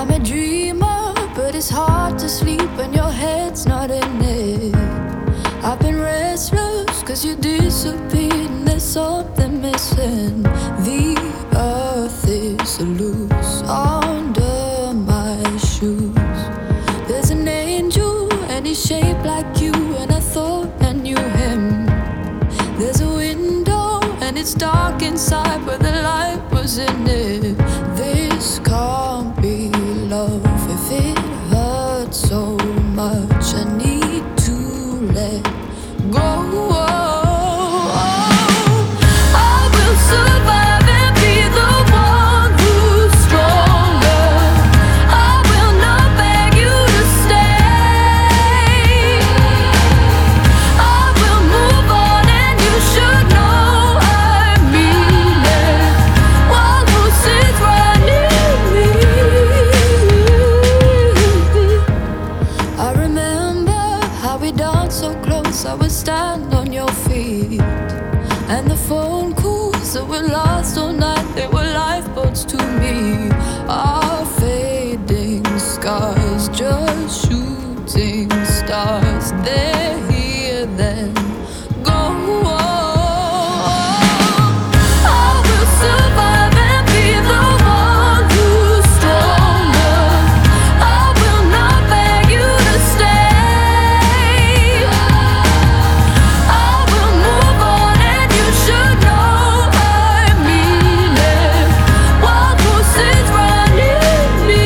I'm a dreamer, but it's hard to sleep when your head's not in it. I've been restless cause you disappeared and there's something missing. The earth is loose under my shoes. There's an angel and he's shaped like you, and I thought I knew him. There's a window and it's dark inside, but the light was in it. This can't be love if it hurts so much. I need to let go. I will survive and be the one who's stronger. I will not beg you to stay. I will move on and you should know I mean it. While lucid's running me, I remember how we danced so close. I would stand on your feet, and the phone calls that were lost all night, they were lifeboats to me. Our fading scars, just shooting stars. They're here then go. I will survive and be the one who's stronger. I will not beg you to stay. I will move on and you should know I mean it. While lucid's running me,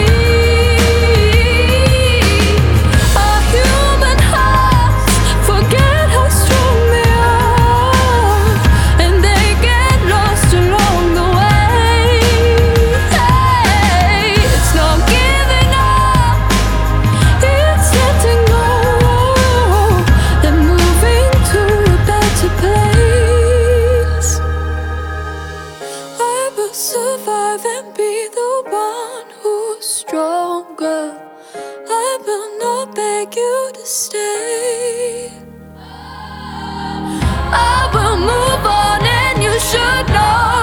our human hearts forget how strong they are, and they get lost along the way. Hey, it's not giving up, it's letting go, then moving to a better place. I will survive and be the one who's stronger. I will not beg you to stay. I will move on and you should know